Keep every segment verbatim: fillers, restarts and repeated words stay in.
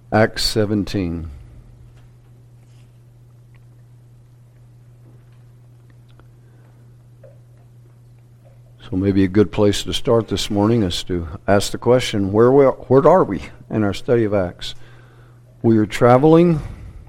Acts seventeen. So maybe a good place to start this morning is to ask the question, where we, where are we in our study of Acts? We are traveling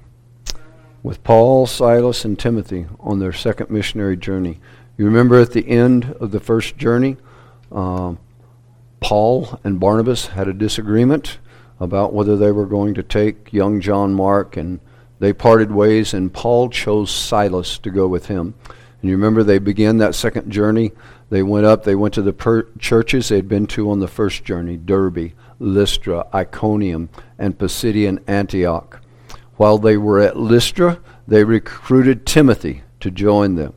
with Paul, Silas, and Timothy on their second missionary journey. You remember at the end of the first journey, uh, Paul and Barnabas had a disagreement about whether they were going to take young John Mark, and they parted ways, and Paul chose Silas to go with him. And you remember they began that second journey. They went up, they went to the per- churches they'd been to on the first journey, Derbe, Lystra, Iconium, and Pisidian Antioch. While they were at Lystra, they recruited Timothy to join them.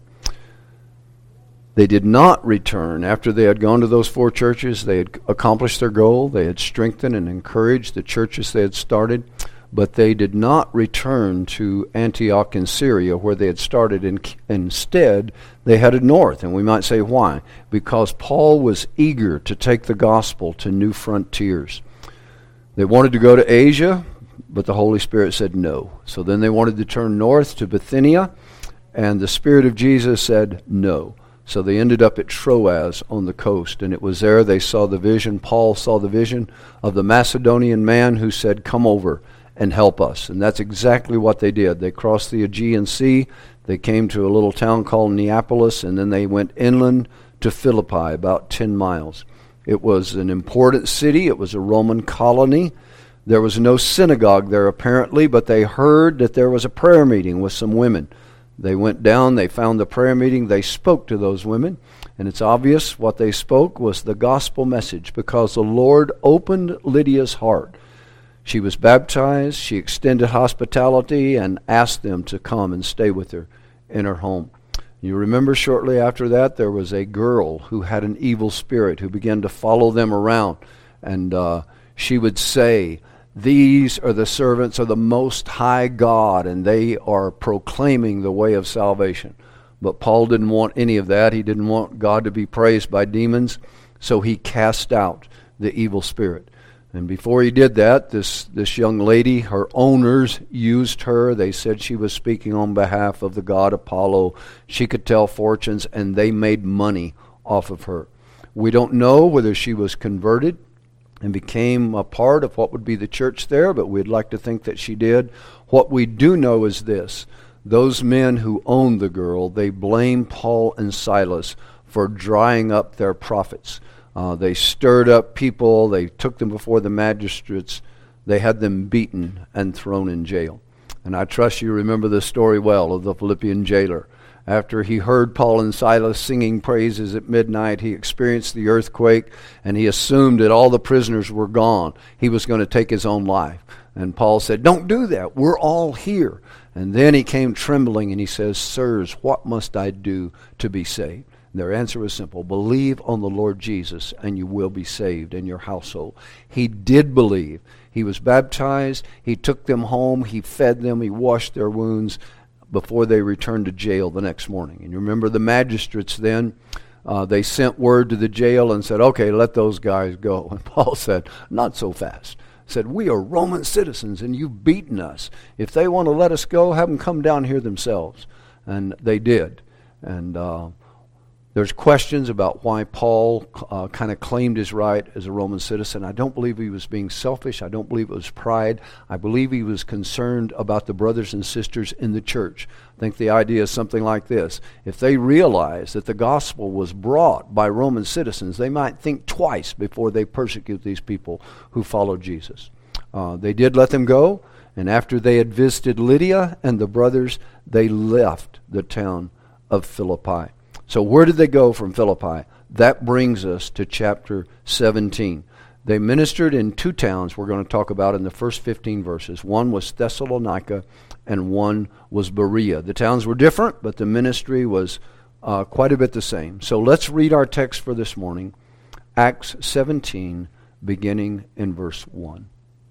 They did not return after they had gone to those four churches. They had accomplished their goal. They had strengthened and encouraged the churches they had started. But they did not return to Antioch in Syria where they had started. In, instead, they headed north. And we might say, why? Because Paul was eager to take the gospel to new frontiers. They wanted to go to Asia, but the Holy Spirit said no. So then they wanted to turn north to Bithynia, and the Spirit of Jesus said no. So they ended up at Troas on the coast, and it was there they saw the vision. Paul saw the vision of the Macedonian man who said, come over and help us. And that's exactly what they did. They crossed the Aegean Sea, they came to a little town called Neapolis, and then they went inland to Philippi, about ten miles. It was an important city. It was a Roman colony. There was no synagogue there apparently, but they heard that there was a prayer meeting with some women. They went down, they found the prayer meeting, they spoke to those women, and it's obvious what they spoke was the gospel message because the Lord opened Lydia's heart. She was baptized, she extended hospitality, and asked them to come and stay with her in her home. You remember shortly after that there was a girl who had an evil spirit who began to follow them around, and uh, she would say, these are the servants of the Most High God, and they are proclaiming the way of salvation. But Paul didn't want any of that. He didn't want God to be praised by demons, so he cast out the evil spirit. And before he did that, this, this young lady, her owners used her. They said she was speaking on behalf of the god Apollo. She could tell fortunes, and they made money off of her. We don't know whether she was converted and became a part of what would be the church there, but we'd like to think that she did. What we do know is this. Those men who owned the girl, they blamed Paul and Silas for drying up their prophets. Uh, they stirred up people. They took them before the magistrates. They had them beaten and thrown in jail. And I trust you remember the story well of the Philippian jailer. After he heard Paul and Silas singing praises at midnight, he experienced the earthquake, and he assumed that all the prisoners were gone. He was going to take his own life. And Paul said, don't do that. We're all here. And then he came trembling, and he says, sirs, what must I do to be saved? And their answer was simple. Believe on the Lord Jesus, and you will be saved in your household. He did believe. He was baptized. He took them home. He fed them. He washed their wounds before they returned to jail the next morning. And you remember the magistrates then, uh, they sent word to the jail and said, okay, let those guys go. And Paul said, not so fast. Said, we are Roman citizens and you've beaten us. If they want to let us go, have them come down here themselves. And they did. And uh, there's questions about why Paul uh, kind of claimed his right as a Roman citizen. I don't believe he was being selfish. I don't believe it was pride. I believe he was concerned about the brothers and sisters in the church. I think the idea is something like this. If they realize that the gospel was brought by Roman citizens, they might think twice before they persecute these people who followed Jesus. Uh, they did let them go, and after they had visited Lydia and the brothers, they left the town of Philippi. So where did they go from Philippi? That brings us to chapter seventeen. They ministered in two towns we're going to talk about in the first fifteen verses. One was Thessalonica and one was Berea. The towns were different, but the ministry was uh, quite a bit the same. So let's read our text for this morning, Acts seventeen, beginning in verse one.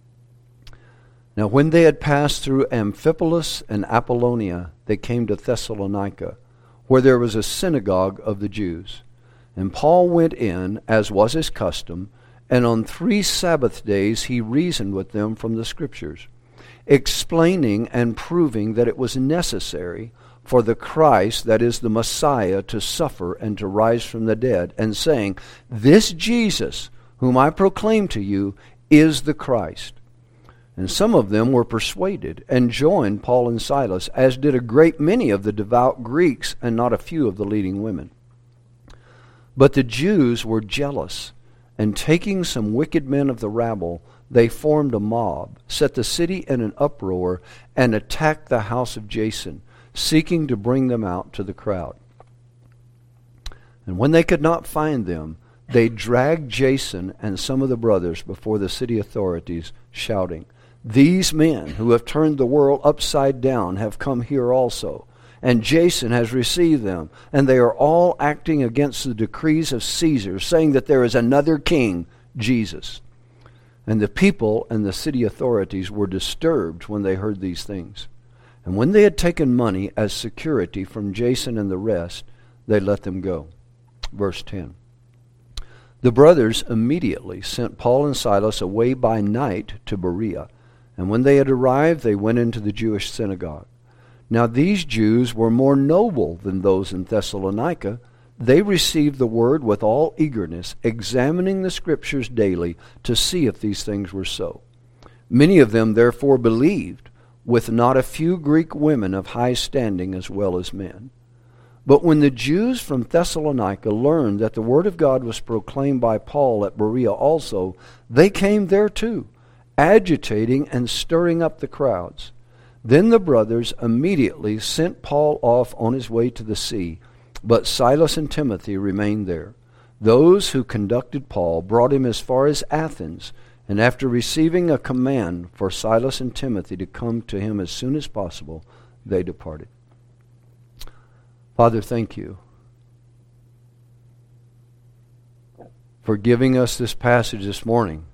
Now when they had passed through Amphipolis and Apollonia, they came to Thessalonica, where there was a synagogue of the Jews. And Paul went in, as was his custom, And on three Sabbath days he reasoned with them from the Scriptures, explaining and proving that it was necessary for the Christ, that is the Messiah, to suffer and to rise from the dead, and saying, This Jesus, whom I proclaim to you, is the Christ. And some of them were persuaded and joined Paul and Silas, as did a great many of the devout Greeks and not a few of the leading women. But the Jews were jealous, and taking some wicked men of the rabble, they formed a mob, set the city in an uproar, and attacked the house of Jason, seeking to bring them out to the crowd. And when they could not find them, they dragged Jason and some of the brothers before the city authorities, shouting, These men who have turned the world upside down have come here also, and Jason has received them, and they are all acting against the decrees of Caesar, saying that there is another king, Jesus. And the people and the city authorities were disturbed when they heard these things. And when they had taken money as security from Jason and the rest, they let them go. Verse ten. The brothers immediately sent Paul and Silas away by night to Berea. And when they had arrived, they went into the Jewish synagogue. Now these Jews were more noble than those in Thessalonica. They received the word with all eagerness, examining the Scriptures daily to see if these things were so. Many of them therefore believed, with not a few Greek women of high standing as well as men. But when the Jews from Thessalonica learned that the word of God was proclaimed by Paul at Berea also, they came there too, agitating and stirring up the crowds. Then the brothers immediately sent Paul off on his way to the sea, but Silas and Timothy remained there. Those who conducted Paul brought him as far as Athens, and after receiving a command for Silas and Timothy to come to him as soon as possible, they departed. Father, thank you for giving us this passage this morning.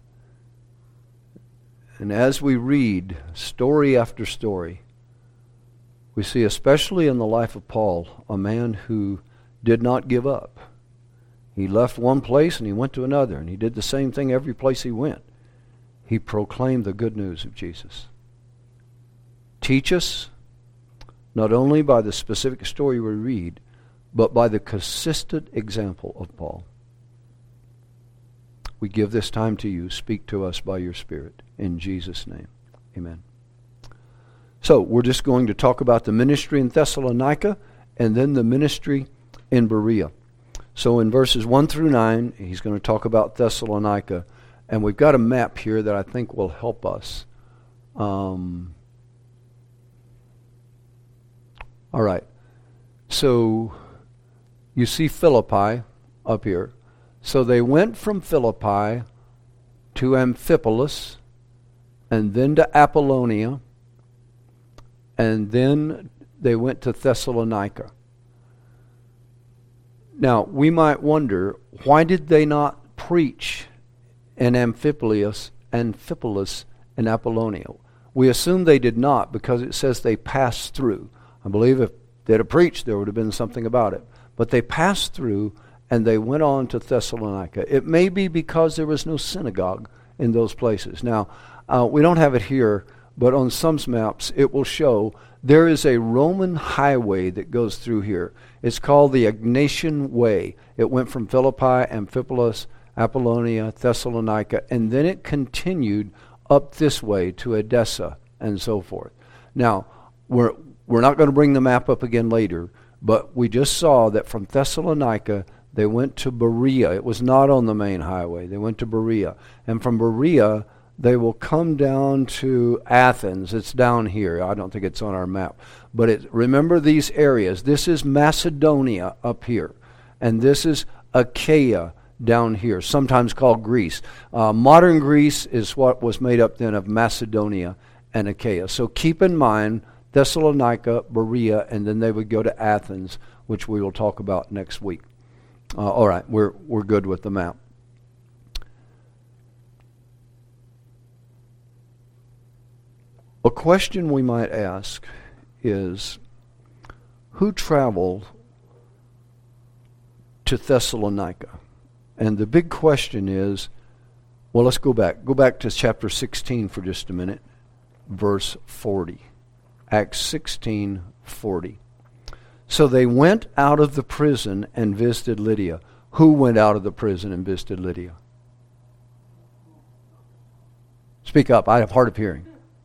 And as we read story after story, we see, especially in the life of Paul, a man who did not give up. He left one place and he went to another, and he did the same thing every place he went. He proclaimed the good news of Jesus. Teach us, not only by the specific story we read, but by the consistent example of Paul. We give this time to you. Speak to us by your Spirit. In Jesus' name, amen. So, we're just going to talk about the ministry in Thessalonica and then the ministry in Berea. So in verses one through nine, he's going to talk about Thessalonica. And we've got a map here that I think will help us. Um, all right. So you see Philippi up here. So they went from Philippi to Amphipolis, and then to Apollonia, and then they went to Thessalonica. Now, we might wonder, why did they not preach in Amphipolis, Amphipolis and Apollonia? We assume they did not because it says they passed through. I believe if they'd have preached, there would have been something about it. But they passed through and they went on to Thessalonica. It may be because there was no synagogue in those places. Now, uh, we don't have it here, but on some maps it will show there is a Roman highway that goes through here. It's called the Egnatian Way. It went from Philippi, Amphipolis, Apollonia, Thessalonica, and then it continued up this way to Edessa and so forth. Now, we're we're not going to bring the map up again later, but we just saw that from Thessalonica they went to Berea. It was not on the main highway. They went to Berea. And from Berea, they will come down to Athens. It's down here. I don't think it's on our map. But it, remember these areas. This is Macedonia up here. And this is Achaia down here, sometimes called Greece. Uh, modern Greece is what was made up then of Macedonia and Achaia. So keep in mind Thessalonica, Berea, and then they would go to Athens, which we will talk about next week. Uh, all right, we're we're good with the map. A question we might ask is, who traveled to Thessalonica? And the big question is, Well, let's go back. Go back to chapter sixteen for just a minute. Verse forty. Acts sixteen forty. So they went out of the prison and visited Lydia. Who went out of the prison and visited Lydia? Speak up. I have hard of hearing.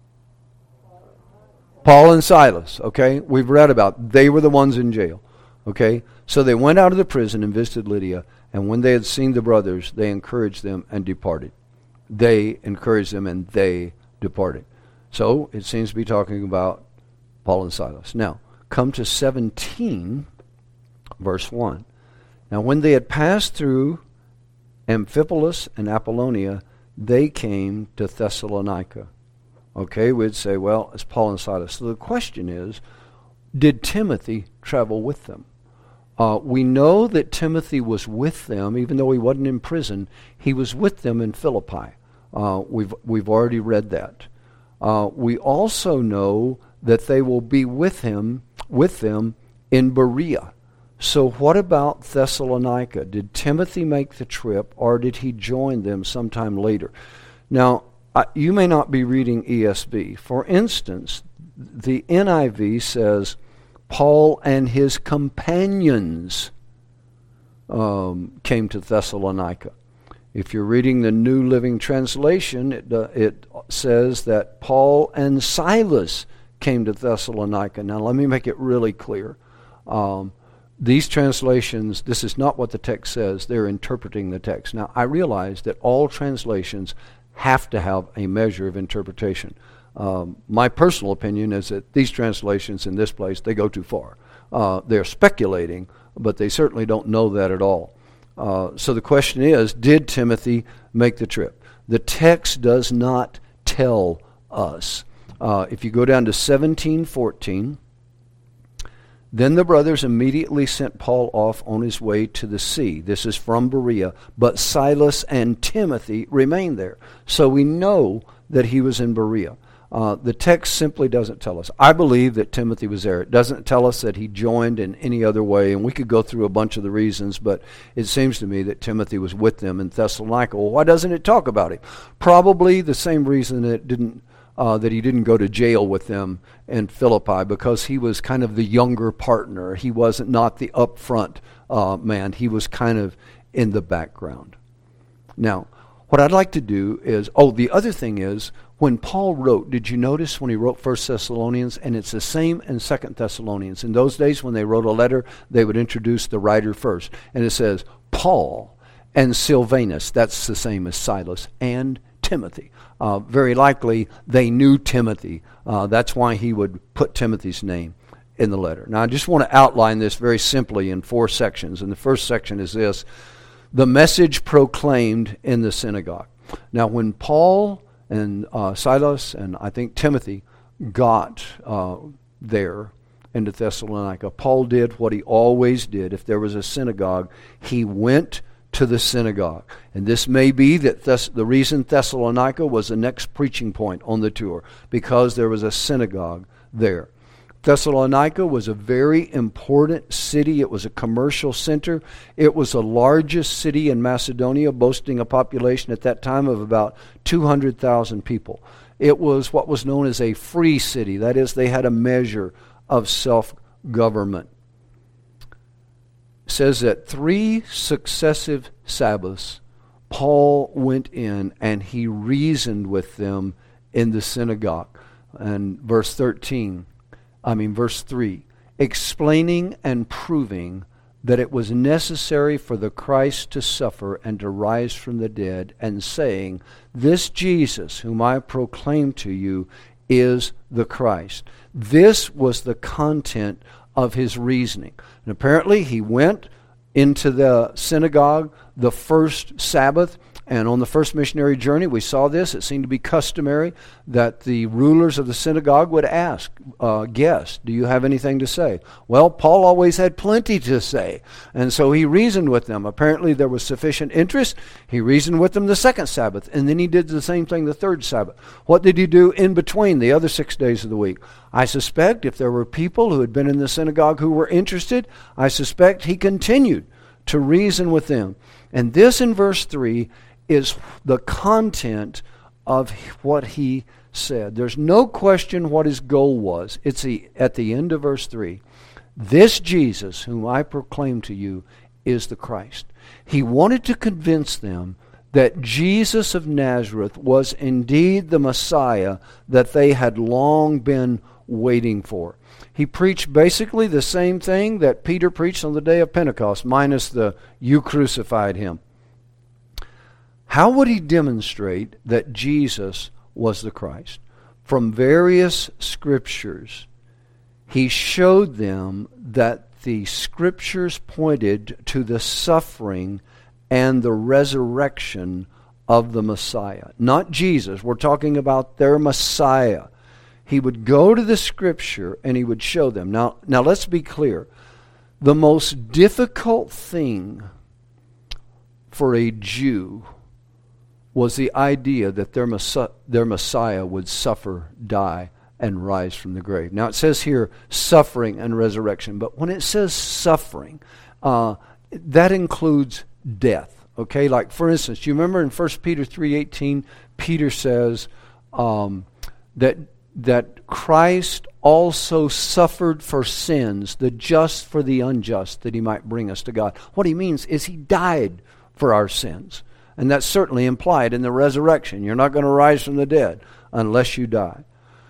Paul and Silas. Okay? We've read about. They were the ones in jail. Okay? So they went out of the prison and visited Lydia. And when they had seen the brothers, they encouraged them and departed. They encouraged them and they departed. So it seems to be talking about Paul and Silas. Now, come to seventeen, verse one. Now, when they had passed through Amphipolis and Apollonia, they came to Thessalonica. Okay, we'd say, well, it's Paul and Silas. So the question is, did Timothy travel with them? Uh, we know that Timothy was with them, even though he wasn't in prison. He was with them in Philippi. Uh, we've we've already read that. Uh, we also know that they will be with him, with them in Berea. So what about Thessalonica? Did Timothy make the trip, or did he join them sometime later? Now, I, you may not be reading E S V. For instance, the N I V says, Paul and his companions um, came to Thessalonica. If you're reading the New Living Translation, it, uh, it says that Paul and Silas came to Thessalonica. Now, let me make it really clear. Um, these translations, this is not what the text says. They're interpreting the text. Now, I realize that all translations have to have a measure of interpretation. Um, my personal opinion is that these translations in this place, they go too far. Uh, they're speculating, but they certainly don't know that at all. Uh, so the question is, did Timothy make the trip? The text does not tell us. Uh, if you go down to seventeen fourteen, then the brothers immediately sent Paul off on his way to the sea. This is from Berea, but Silas and Timothy remained there. So we know that he was in Berea. Uh, the text simply doesn't tell us. I believe that Timothy was there. It doesn't tell us that he joined in any other way, and we could go through a bunch of the reasons, but it seems to me that Timothy was with them in Thessalonica. Well, why doesn't it talk about him? Probably the same reason that it didn't uh, that he didn't go to jail with them in Philippi, because he was kind of the younger partner. He wasn't not the upfront uh, man. He was kind of in the background. Now, what I'd like to do is, oh, the other thing is, when Paul wrote, did you notice when he wrote First Thessalonians, and it's the same in Second Thessalonians. In those days when they wrote a letter, they would introduce the writer first. And it says, Paul and Silvanus, that's the same as Silas, and Timothy. Uh, very likely they knew Timothy. Uh, that's why he would put Timothy's name in the letter. Now I just want to outline this very simply in four sections. And the first section is this: the message proclaimed in the synagogue. Now when Paul and uh, Silas and I think Timothy got uh, there into Thessalonica, Paul did what he always did. If there was a synagogue, he went to the synagogue. And this may be that Thess- the reason Thessalonica was the next preaching point on the tour, because there was a synagogue there. Thessalonica was a very important city. It was a commercial center. It was the largest city in Macedonia, boasting a population at that time of about two hundred thousand people. It was what was known as a free city. That is, they had a measure of self-government. It says that three successive Sabbaths, Paul went in and he reasoned with them in the synagogue. And verse thirteen, I mean verse three, explaining and proving that it was necessary for the Christ to suffer and to rise from the dead, and saying, this Jesus whom I proclaim to you is the Christ. This was the content of his reasoning. And apparently he went into the synagogue the first Sabbath, and on the first missionary journey we saw this. It seemed to be customary that the rulers of the synagogue would ask uh, guests, do you have anything to say? Well, Paul always had plenty to say, and so he reasoned with them. Apparently there was sufficient interest. He reasoned with them the second Sabbath, and then he did the same thing the third Sabbath. What did he do in between the other six days of the week? I suspect if there were people who had been in the synagogue who were interested, I suspect he continued to reason with them. And this in verse three is the content of what he said. There's no question what his goal was. It's the, at the end of verse three. This Jesus, whom I proclaim to you, is the Christ. He wanted to convince them that Jesus of Nazareth was indeed the Messiah that they had long been waiting for. He preached basically the same thing that Peter preached on the day of Pentecost, minus the "you crucified him." How would he demonstrate that Jesus was the Christ? From various scriptures, he showed them that the scriptures pointed to the suffering and the resurrection of the Messiah. Not Jesus. We're talking about their Messiah. He would go to the scripture and he would show them. Now, now let's be clear. The most difficult thing for a Jew was the idea that their Messiah, their Messiah would suffer, die, and rise from the grave. Now it says here suffering and resurrection, but when it says suffering, uh, that includes death. Okay, like for instance, you remember in First Peter three eighteen, Peter says um, that that Christ also suffered for sins, the just for the unjust, that he might bring us to God. What he means is he died for our sins. And that's certainly implied in the resurrection. You're not going to rise from the dead unless you die.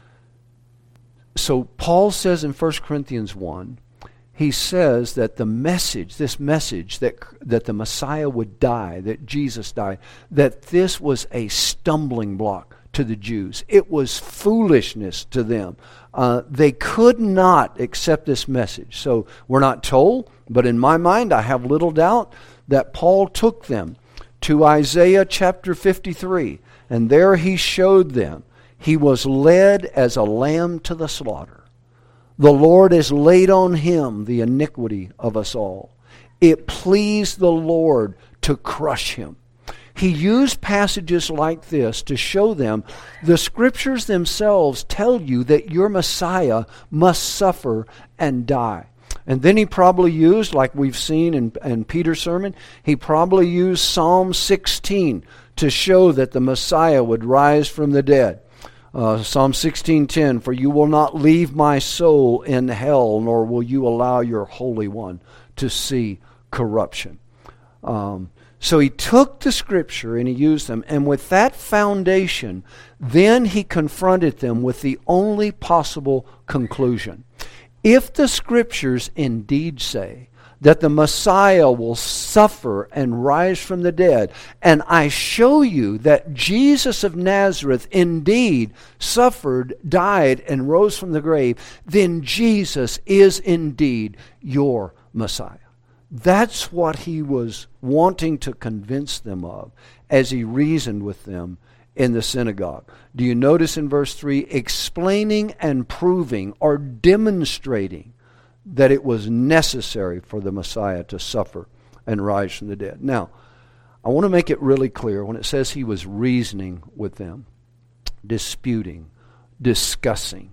So Paul says in First Corinthians one, he says that the message, this message that, that the Messiah would die, that Jesus died, that this was a stumbling block to the Jews. It was foolishness to them. Uh, they could not accept this message. So we're not told, but in my mind I have little doubt that Paul took them to Isaiah chapter fifty-three, and there he showed them he was led as a lamb to the slaughter. The Lord has laid on him the iniquity of us all. It pleased the Lord to crush him. He used passages like this to show them the scriptures themselves tell you that your Messiah must suffer and die. And then he probably used, like we've seen in, in Peter's sermon, he probably used Psalm sixteen to show that the Messiah would rise from the dead. Uh, Psalm sixteen ten, for you will not leave my soul in hell, nor will you allow your Holy One to see corruption. Um, so he took the scripture and he used them. And with that foundation, then he confronted them with the only possible conclusion. If the scriptures indeed say that the Messiah will suffer and rise from the dead, and I show you that Jesus of Nazareth indeed suffered, died, and rose from the grave, then Jesus is indeed your Messiah. That's what he was wanting to convince them of as he reasoned with them in the synagogue. Do you notice in verse three, explaining and proving or demonstrating that it was necessary for the Messiah to suffer and rise from the dead. Now, I want to make it really clear when it says he was reasoning with them, disputing, discussing.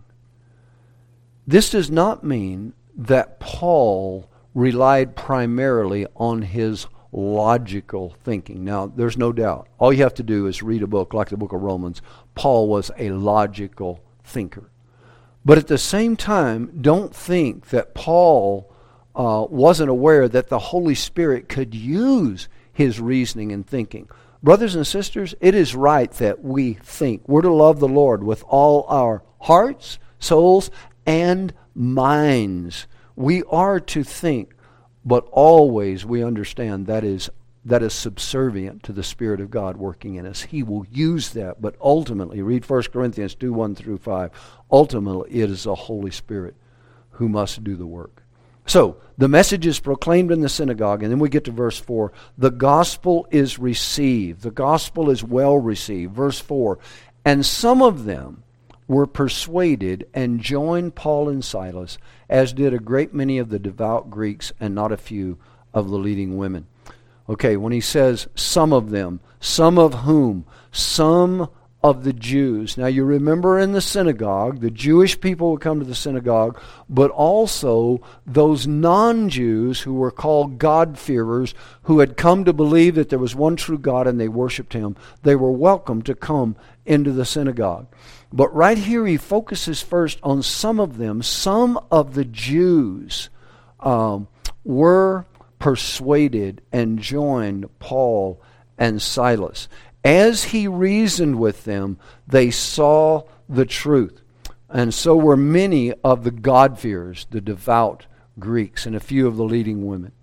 This does not mean that Paul relied primarily on his logical thinking. Now, there's no doubt. All you have to do is read a book like the book of Romans. Paul was a logical thinker. But at the same time, don't think that Paul uh, wasn't aware that the Holy Spirit could use his reasoning and thinking. Brothers and sisters, it is right that we think. We're to love the Lord with all our hearts, souls, and minds. We are to think. But always we understand that is that is subservient to the Spirit of God working in us. He will use that, but ultimately, read First Corinthians two, one through five, ultimately it is the Holy Spirit who must do the work. So, the message is proclaimed in the synagogue, and then we get to verse four. The gospel is received. The gospel is well received. Verse four, and some of them were persuaded and joined Paul and Silas, as did a great many of the devout Greeks and not a few of the leading women. Okay, when he says some of them, some of whom, some of the Jews. Now you remember in the synagogue, the Jewish people would come to the synagogue, but also those non-Jews who were called God-fearers, who had come to believe that there was one true God and they worshiped Him. They were welcome to come into the synagogue. But right here he focuses first on some of them. Some of the Jews um, were persuaded and joined Paul and Silas. As he reasoned with them, they saw the truth. And so were many of the God-fearers, the devout Greeks, and a few of the leading women.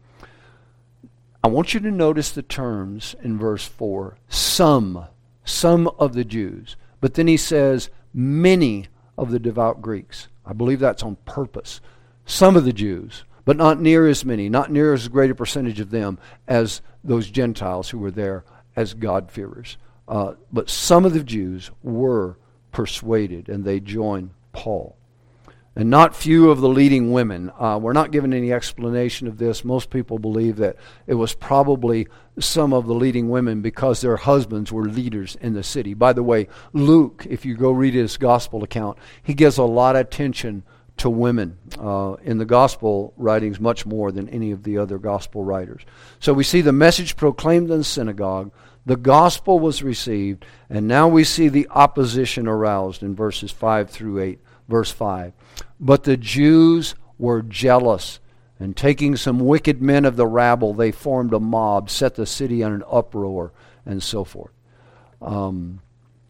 I want you to notice the terms in verse four. Some, some of the Jews. But then he says, many of the devout Greeks. I believe that's on purpose. Some of the Jews, but not near as many, not near as great a percentage of them as those Gentiles who were there as God-fearers. Uh, but some of the Jews were persuaded, and they joined Paul. And not few of the leading women. Uh, we're not given any explanation of this. Most people believe that it was probably some of the leading women because their husbands were leaders in the city. By the way, Luke, if you go read his gospel account, he gives a lot of attention to women uh, in the gospel writings, much more than any of the other gospel writers. So we see the message proclaimed in the synagogue, the gospel was received, and now we see the opposition aroused in verses five through eight. Verse five, but the Jews were jealous, and taking some wicked men of the rabble, they formed a mob, set the city in an uproar, and so forth. Um,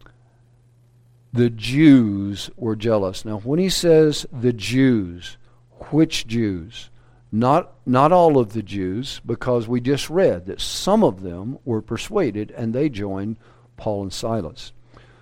the Jews were jealous. Now, when he says the Jews, which Jews? Not, not all of the Jews, because we just read that some of them were persuaded, and they joined Paul and Silas.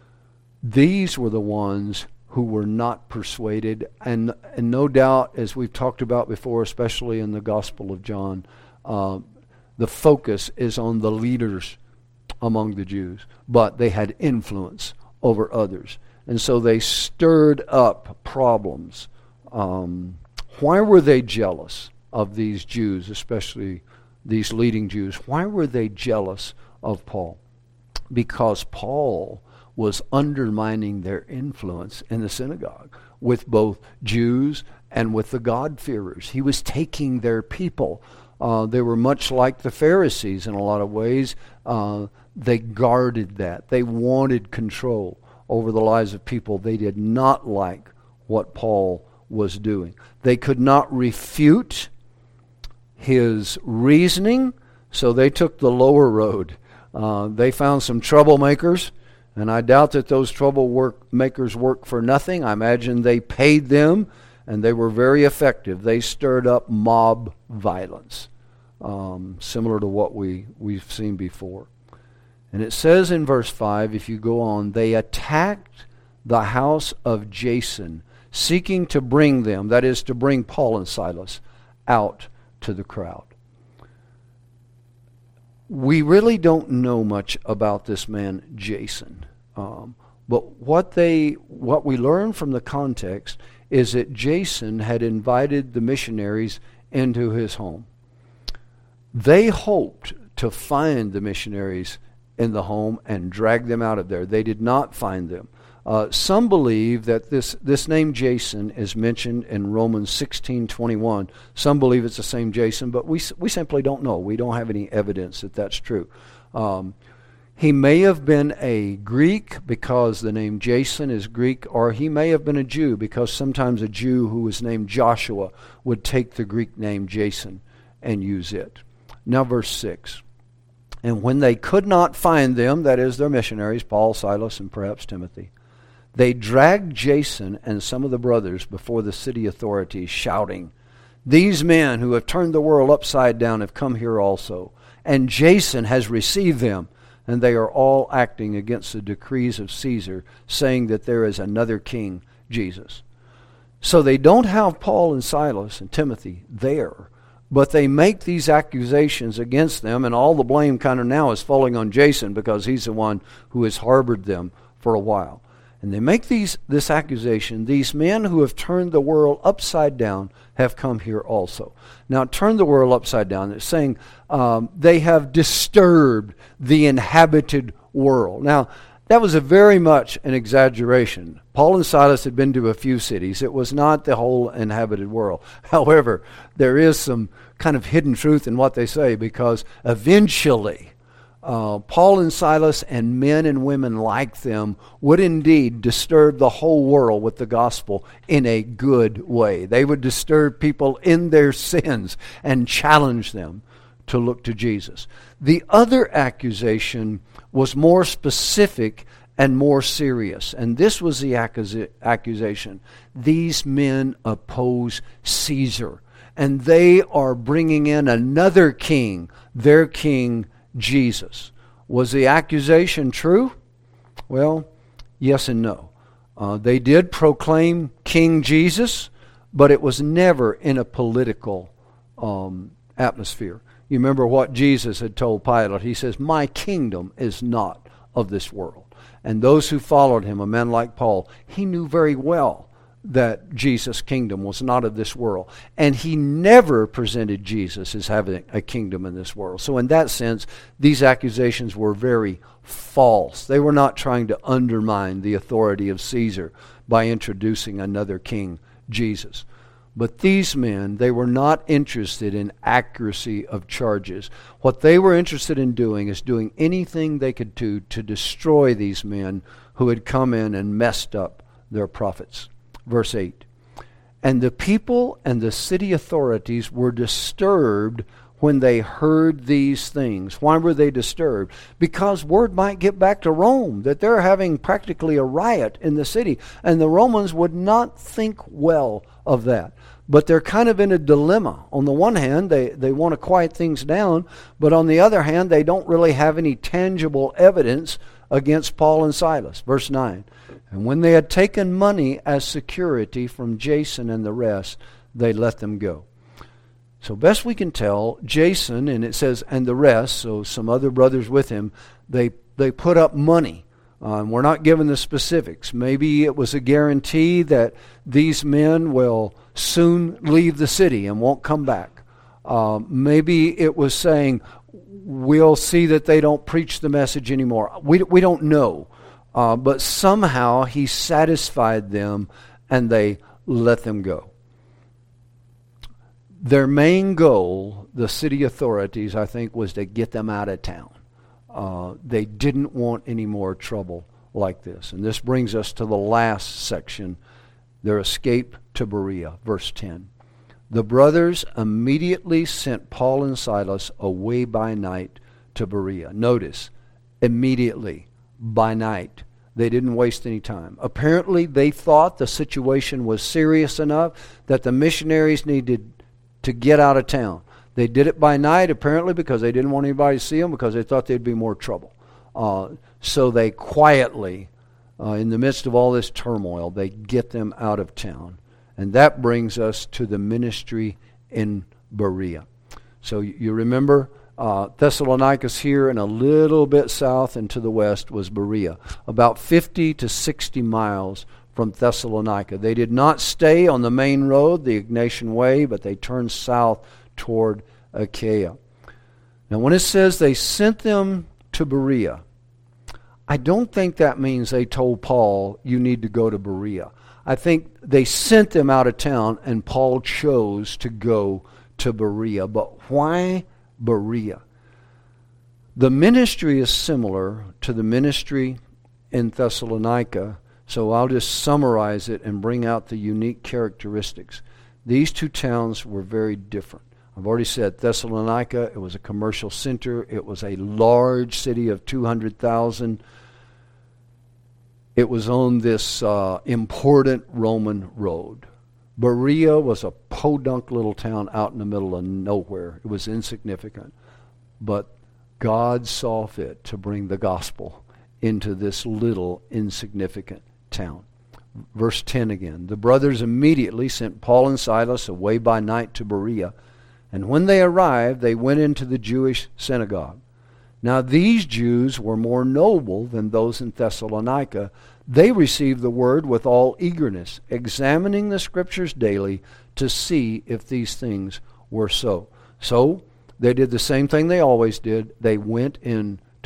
These were the ones who were not persuaded, and and no doubt, as we've talked about before, especially in the Gospel of John, uh, the focus is on the leaders among the Jews, but they had influence over others, and so they stirred up problems. Um, why were they jealous of these Jews, especially these leading Jews? Why were they jealous of Paul? Because Paul was undermining their influence in the synagogue with both Jews and with the God-fearers. He was taking their people. Uh, they were much like the Pharisees in a lot of ways. Uh, they guarded that. They wanted control over the lives of people. They did not like what Paul was doing. They could not refute his reasoning, so they took the lower road. Uh, they found some troublemakers, and I doubt that those trouble work makers work for nothing. I imagine they paid them, and they were very effective. They stirred up mob violence, um, similar to what we, we've seen before. And it says in verse five, if you go on, they attacked the house of Jason, seeking to bring them, that is, to bring Paul and Silas, out to the crowd. We really don't know much about this man Jason, um, but what they what we learn from the context is that Jason had invited the missionaries into his home. They hoped to find the missionaries in the home and drag them out of there. They did not find them. Uh, some believe that this, this name Jason is mentioned in Romans sixteen twenty-one. Some believe it's the same Jason, but we we simply don't know. We don't have any evidence that that's true. Um, he may have been a Greek because the name Jason is Greek, or he may have been a Jew because sometimes a Jew who was named Joshua would take the Greek name Jason and use it. Now verse six. And when they could not find them, that is their missionaries, Paul, Silas, and perhaps Timothy, they dragged Jason and some of the brothers before the city authorities, shouting, "These men who have turned the world upside down have come here also, and Jason has received them, and they are all acting against the decrees of Caesar, saying that there is another king, Jesus." So they don't have Paul and Silas and Timothy there, but they make these accusations against them, and all the blame kind of now is falling on Jason because he's the one who has harbored them for a while. And they make these this accusation, these men who have turned the world upside down have come here also. Now, turn the world upside down, it's saying um, they have disturbed the inhabited world. Now, That was a very much an exaggeration. Paul and Silas had been to a few cities. It was not the whole inhabited world. However, there is some kind of hidden truth in what they say, because eventually uh, Paul and Silas and men and women like them would indeed disturb the whole world with the gospel in a good way. They would disturb people in their sins and challenge them to look to Jesus. The other accusation was more specific and more serious. And this was the accus- accusation. These men oppose Caesar, and they are bringing in another king, their king Jesus. Was the accusation true? Well, yes and no. Uh, they did proclaim King Jesus, but it was never in a political um, atmosphere. You remember what Jesus had told Pilate. He says, "My kingdom is not of this world." And those who followed him, a man like Paul, he knew very well that Jesus' kingdom was not of this world. And he never presented Jesus as having a kingdom in this world. So in that sense, these accusations were very false. They were not trying to undermine the authority of Caesar by introducing another king, Jesus. But these men, they were not interested in accuracy of charges. What they were interested in doing is doing anything they could do to destroy these men who had come in and messed up their prophets. Verse eight. And the people and the city authorities were disturbed when they heard these things. Why were they disturbed? Because word might get back to Rome that they're having practically a riot in the city, and the Romans would not think well of that. But they're kind of in a dilemma. On the one hand, they, they want to quiet things down, but on the other hand, they don't really have any tangible evidence against Paul and Silas. Verse nine. And when they had taken money as security from Jason and the rest, they let them go. So best we can tell, Jason, and it says, and the rest, so some other brothers with him, they, they put up money. Um, we're not given the specifics. Maybe it was a guarantee that these men will soon leave the city and won't come back. Uh, maybe it was saying, we'll see that they don't preach the message anymore. We, we don't know. Uh, but somehow he satisfied them and they let them go. Their main goal, the city authorities, I think, was to get them out of town. Uh, they didn't want any more trouble like this. And this brings us to the last section, their escape to Berea, verse ten. The brothers immediately sent Paul and Silas away by night to Berea. Notice, immediately, by night. They didn't waste any time. Apparently, they thought the situation was serious enough that the missionaries needed to get out of town. They did it by night, apparently, because they didn't want anybody to see them, because they thought there'd be more trouble. Uh, so they quietly, uh, in the midst of all this turmoil, they get them out of town. And that brings us to the ministry in Berea. So you remember, uh, Thessalonica's here, and a little bit south and to the west was Berea, about fifty to sixty miles from Thessalonica. They did not stay on the main road, the Egnatian Way, but they turned south toward Achaia. Now when it says they sent them to Berea, I don't think that means they told Paul, you need to go to Berea. I think they sent them out of town and Paul chose to go to Berea. But why Berea? The ministry is similar to the ministry in Thessalonica, so I'll just summarize it and bring out the unique characteristics. These two towns were very different. I've already said Thessalonica, it was a commercial center. It was a large city of two hundred thousand. It was on this uh, important Roman road. Berea was a podunk little town out in the middle of nowhere. It was insignificant. But God saw fit to bring the gospel into this little insignificant town. Verse ten again. The brothers immediately sent Paul and Silas away by night to Berea. And when they arrived, they went into the Jewish synagogue. Now these Jews were more noble than those in Thessalonica. They received the word with all eagerness, examining the scriptures daily to see if these things were so. So they did the same thing they always did. They went into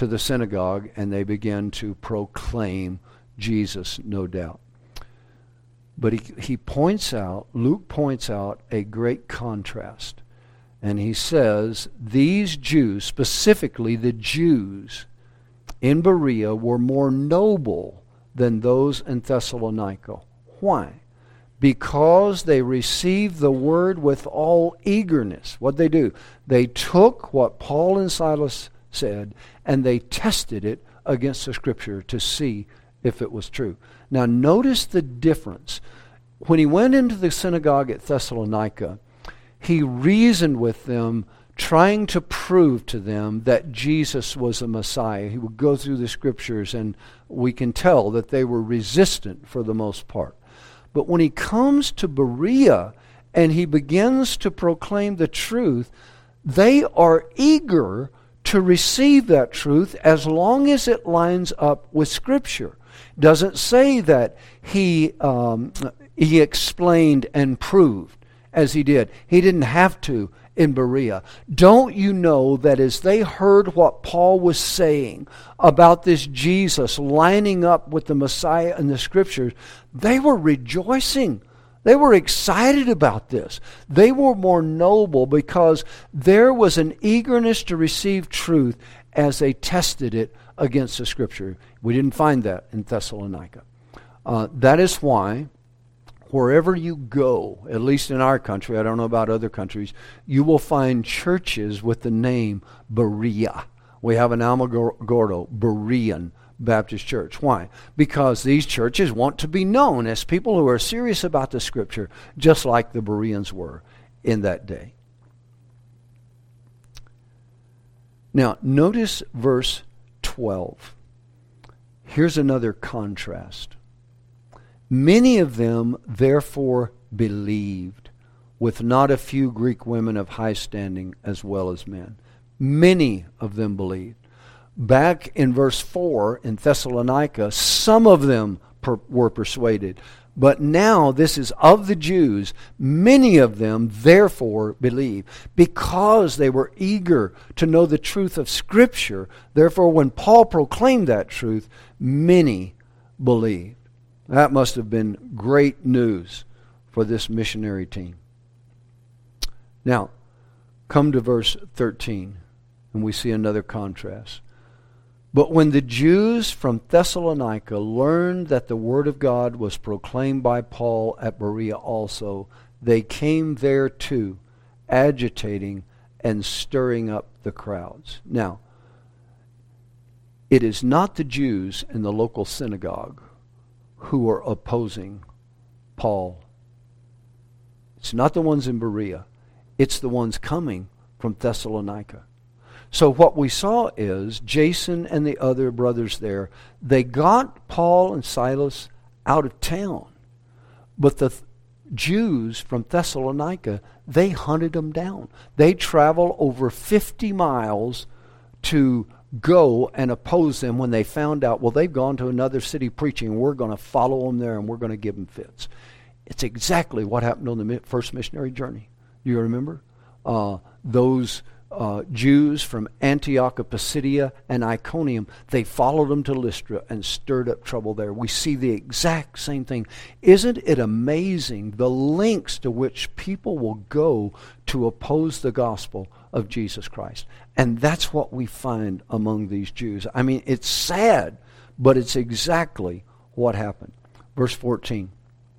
to the synagogue, and they began to proclaim Jesus, no doubt. But he, he points out, Luke points out a great contrast. And he says, these Jews, specifically the Jews in Berea, were more noble than those in Thessalonica. Why? Because they received the word with all eagerness. What'd they do? They took what Paul and Silas said, and they tested it against the Scripture to see if it was true. Now notice the difference. When he went into the synagogue at Thessalonica, he reasoned with them, trying to prove to them that Jesus was the Messiah. He would go through the Scriptures, and we can tell that they were resistant for the most part. But when he comes to Berea and he begins to proclaim the truth, they are eager to receive that truth as long as it lines up with Scripture. Doesn't say that he um, he explained and proved as he did. He didn't have to in Berea. Don't you know that as they heard what Paul was saying about this Jesus lining up with the Messiah in the Scriptures, they were rejoicing. They were excited about this. They were more noble because there was an eagerness to receive truth as they tested it against the Scripture. We didn't find that in Thessalonica. Uh, that is why wherever you go, at least in our country, I don't know about other countries, you will find churches with the name Berea. We have an Alamogordo Berean Baptist Church. Why? Because these churches want to be known as people who are serious about the Scripture, just like the Bereans were in that day. Now, notice verse twelve. Here's another contrast. Many of them therefore believed, with not a few Greek women of high standing as well as men. Many of them believed. Back in verse four in Thessalonica, some of them per- were persuaded. But now this is of the Jews. Many of them therefore believed, because they were eager to know the truth of Scripture. Therefore, when Paul proclaimed that truth, many believed. That must have been great news for this missionary team. Now, come to verse thirteen, and we see another contrast. But when the Jews from Thessalonica learned that the word of God was proclaimed by Paul at Berea also, they came there too, agitating and stirring up the crowds. Now, it is not the Jews in the local synagogue who are opposing Paul. It's not the ones in Berea. It's the ones coming from Thessalonica. So what we saw is Jason and the other brothers there, they got Paul and Silas out of town. But the th- Jews from Thessalonica, they hunted them down. They traveled over fifty miles to go and oppose them when they found out, well, they've gone to another city preaching, and we're going to follow them there and we're going to give them fits. It's exactly what happened on the first missionary journey. Do you remember? Uh, those uh, Jews from Antioch of Pisidia and Iconium, they followed them to Lystra and stirred up trouble there. We see the exact same thing. Isn't it amazing the lengths to which people will go to oppose the gospel of Jesus Christ? And that's what we find among these Jews. I mean, it's sad, but it's exactly what happened. Verse fourteen.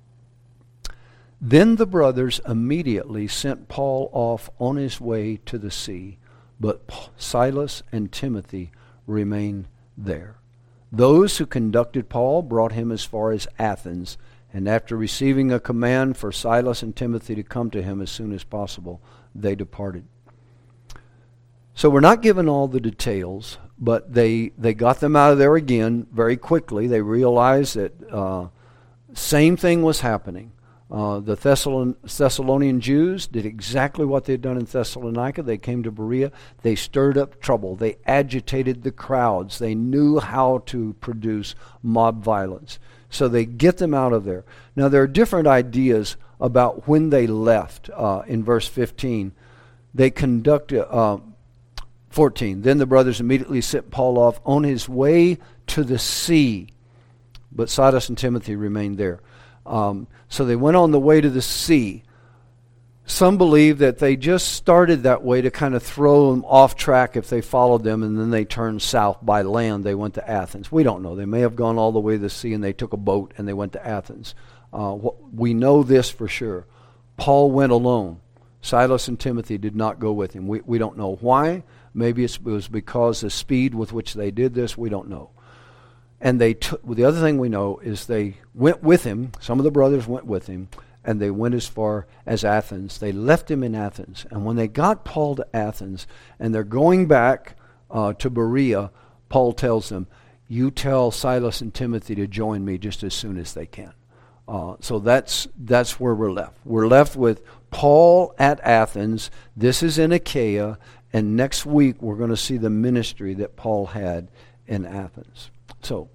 Then the brothers immediately sent Paul off on his way to the sea, but Silas and Timothy remained there. Those who conducted Paul brought him as far as Athens, and after receiving a command for Silas and Timothy to come to him as soon as possible, they departed. So we're not given all the details, but they, they got them out of there again very quickly. They realized that uh, same thing was happening. Uh, the Thessalon- Thessalonian Jews did exactly what they had done in Thessalonica. They came to Berea. They stirred up trouble. They agitated the crowds. They knew how to produce mob violence. So they get them out of there. Now there are different ideas about when they left. Uh, in verse fifteen, they conducted... Uh, fourteen. Then the brothers immediately sent Paul off on his way to the sea. But Silas and Timothy remained there. Um, so they went on the way to the sea. Some believe that they just started that way to kind of throw them off track if they followed them, and then they turned south by land. They went to Athens. We don't know. They may have gone all the way to the sea and they took a boat and they went to Athens. Uh, we know this for sure. Paul went alone. Silas and Timothy did not go with him. We, we don't know why. Maybe it was because the speed with which they did this. We don't know. And they took, well, the other thing we know is they went with him. Some of the brothers went with him. And they went as far as Athens. They left him in Athens. And when they got Paul to Athens, and they're going back uh, to Berea, Paul tells them, you tell Silas and Timothy to join me just as soon as they can. Uh, so that's that's where we're left. We're left with Paul at Athens. This is in Achaia. And next week we're going to see the ministry that Paul had in Athens. So,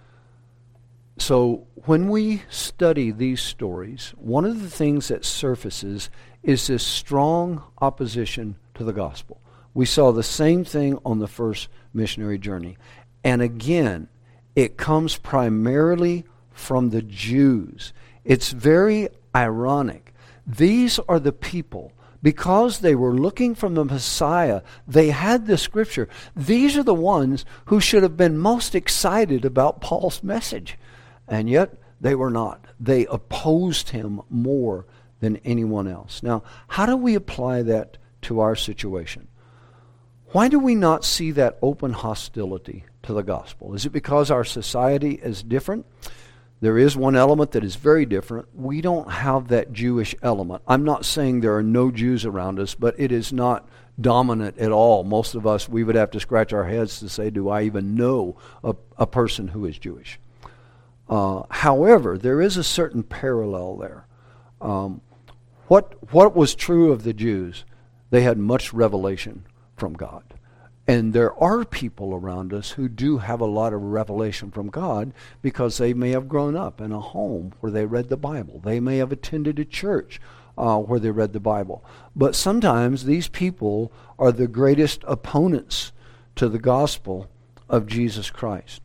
So when we study these stories, one of the things that surfaces is this strong opposition to the gospel. We saw the same thing on the first missionary journey. And again, it comes primarily from the Jews. It's very ironic. These are the people, because they were looking for the Messiah, they had the scripture. These are the ones who should have been most excited about Paul's message. And yet, they were not. They opposed him more than anyone else. Now, how do we apply that to our situation? Why do we not see that open hostility to the gospel? Is it because our society is different? There is one element that is very different. We don't have that Jewish element. I'm not saying there are no Jews around us, but it is not dominant at all. Most of us, we would have to scratch our heads to say, do I even know a, a person who is Jewish? Uh, however, there is a certain parallel there. Um, what what was true of the Jews? They had much revelation from God. And there are people around us who do have a lot of revelation from God because they may have grown up in a home where they read the Bible. They may have attended a church uh, where they read the Bible. But sometimes these people are the greatest opponents to the gospel of Jesus Christ.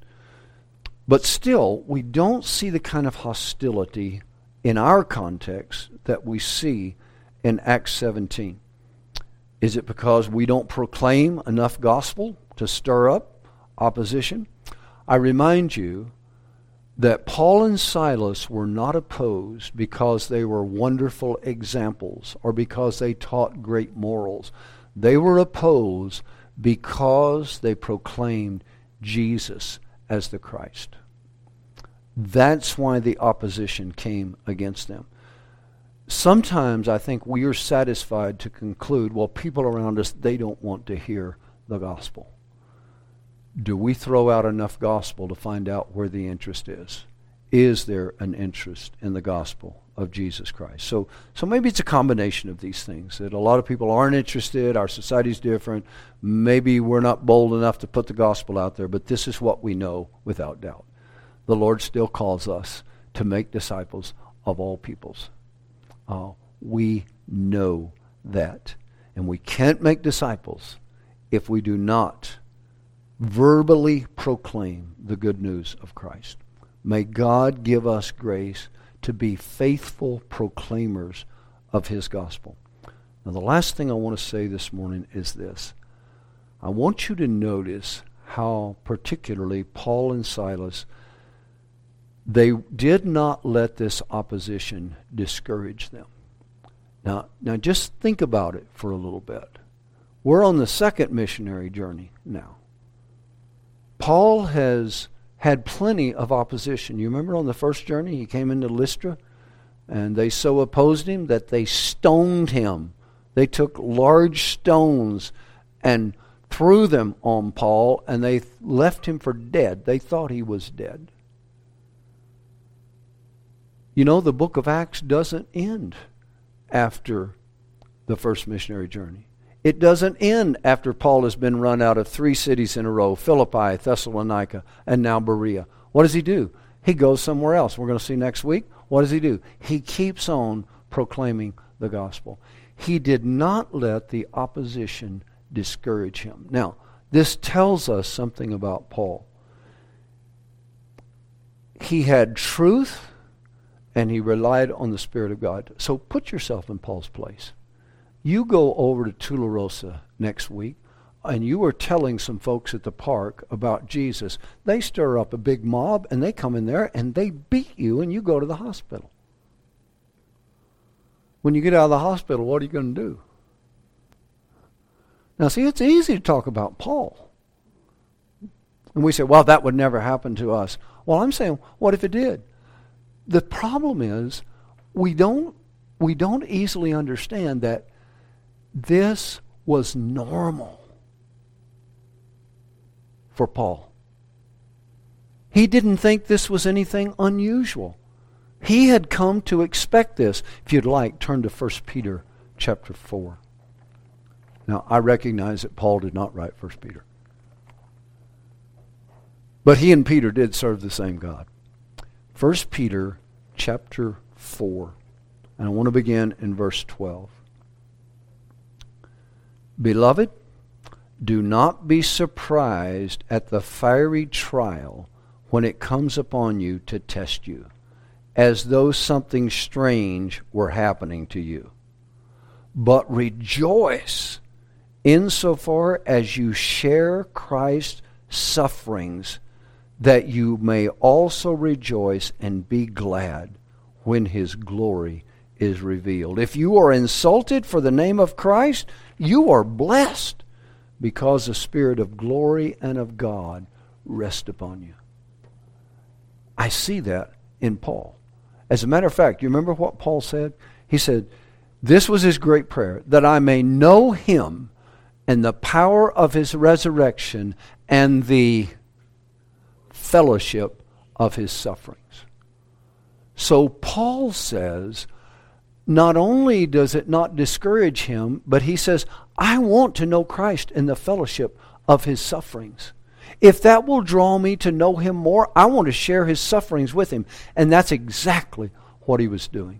But still, we don't see the kind of hostility in our context that we see in Acts seventeen. Is it because we don't proclaim enough gospel to stir up opposition? I remind you that Paul and Silas were not opposed because they were wonderful examples or because they taught great morals. They were opposed because they proclaimed Jesus as the Christ. That's why the opposition came against them. Sometimes I think we are satisfied to conclude, well, people around us, they don't want to hear the gospel. Do we throw out enough gospel to find out where the interest is? Is there an interest in the gospel of Jesus Christ? So, so maybe it's a combination of these things, that a lot of people aren't interested, our society's different, maybe we're not bold enough to put the gospel out there, but this is what we know without doubt. The Lord still calls us to make disciples of all peoples. Uh, we know that. And we can't make disciples if we do not verbally proclaim the good news of Christ. May God give us grace to be faithful proclaimers of His gospel. Now, the last thing I want to say this morning is this. I want you to notice how particularly Paul and Silas, they did not let this opposition discourage them. Now, now just think about it for a little bit. We're on the second missionary journey now. Paul has had plenty of opposition. You remember on the first journey, he came into Lystra, and they so opposed him that they stoned him. They took large stones and threw them on Paul, and they left him for dead. They thought he was dead. You know, the book of Acts doesn't end after the first missionary journey. It doesn't end after Paul has been run out of three cities in a row, Philippi, Thessalonica, and now Berea. What does he do? He goes somewhere else. We're going to see next week. What does he do? He keeps on proclaiming the gospel. He did not let the opposition discourage him. Now, this tells us something about Paul. He had truth, and he relied on the Spirit of God. So put yourself in Paul's place. You go over to Tularosa next week, and you are telling some folks at the park about Jesus. They stir up a big mob, and they come in there, and they beat you, and you go to the hospital. When you get out of the hospital, what are you going to do? Now, see, it's easy to talk about Paul. And we say, well, that would never happen to us. Well, I'm saying, what if it did? The problem is, we don't, we don't easily understand that this was normal for Paul. He didn't think this was anything unusual. He had come to expect this. If you'd like, turn to First Peter chapter four. Now, I recognize that Paul did not write First Peter. But he and Peter did serve the same God. First Peter chapter four. And I want to begin in verse twelve. Beloved, do not be surprised at the fiery trial when it comes upon you to test you, as though something strange were happening to you. But rejoice insofar as you share Christ's sufferings, that you may also rejoice and be glad when his glory is revealed. If you are insulted for the name of Christ, you are blessed, because the Spirit of glory and of God rest upon you. I see that in Paul. As a matter of fact, you remember what Paul said? He said, this was his great prayer, that I may know him and the power of his resurrection and the fellowship of his sufferings. So Paul says, not only does it not discourage him, but he says, I want to know Christ and the fellowship of his sufferings. If that will draw me to know him more, I want to share his sufferings with him. And that's exactly what he was doing.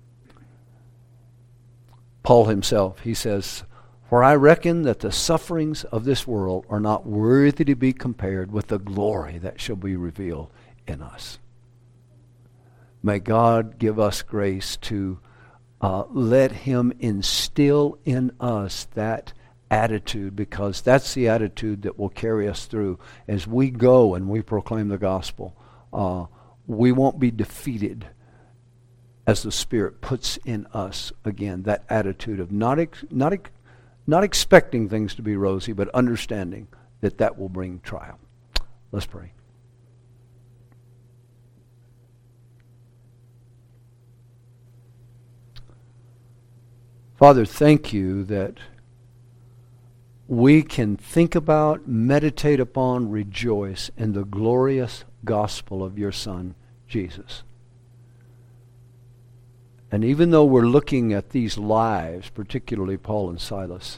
Paul himself, he says, for I reckon that the sufferings of this world are not worthy to be compared with the glory that shall be revealed in us. May God give us grace to uh, let him instill in us that attitude, because that's the attitude that will carry us through. As we go and we proclaim the gospel, uh, we won't be defeated as the Spirit puts in us, again, that attitude of not ex- not ex- not expecting things to be rosy, but understanding that that will bring trial. Let's pray. Father, thank you that we can think about, meditate upon, rejoice in the glorious gospel of your Son, Jesus. And even though we're looking at these lives, particularly Paul and Silas,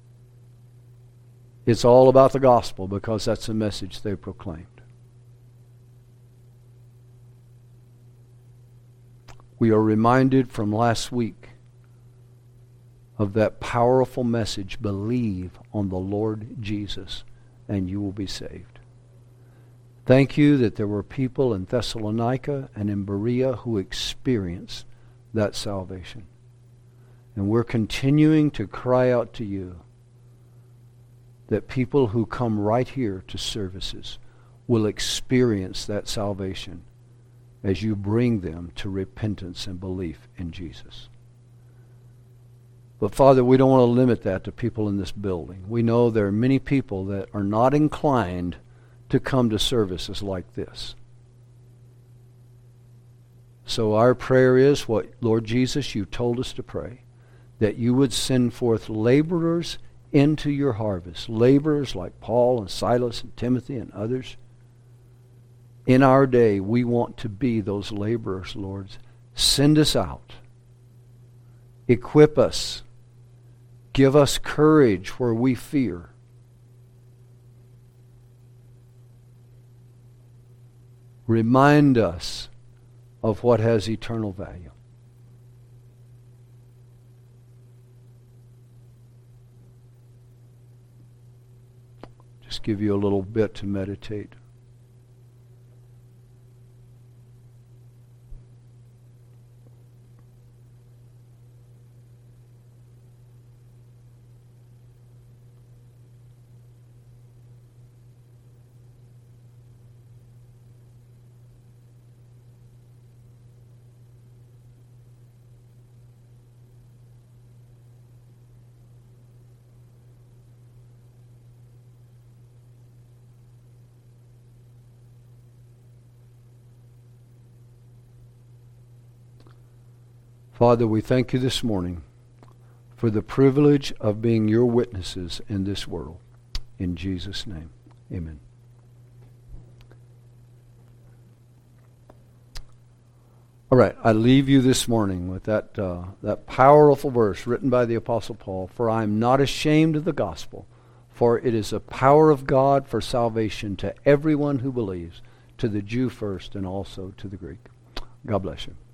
it's all about the gospel, because that's the message they proclaimed. We are reminded from last week of that powerful message, believe on the Lord Jesus and you will be saved. Thank you that there were people in Thessalonica and in Berea who experienced that salvation. And we're continuing to cry out to you that people who come right here to services will experience that salvation as you bring them to repentance and belief in Jesus. But Father, we don't want to limit that to people in this building. We know there are many people that are not inclined to come to services like this. So our prayer is what, Lord Jesus, you told us to pray, that you would send forth laborers into your harvest, laborers like Paul and Silas and Timothy and others. In our day, we want to be those laborers, Lord. Send us out. Equip us. Give us courage where we fear. Remind us of what has eternal value. just give you a little bit to meditate. Father, we thank you this morning for the privilege of being your witnesses in this world. In Jesus' name, amen. All right, I leave you this morning with that, uh, that powerful verse written by the Apostle Paul, "For I am not ashamed of the gospel, for it is the power of God for salvation to everyone who believes, to the Jew first and also to the Greek." God bless you.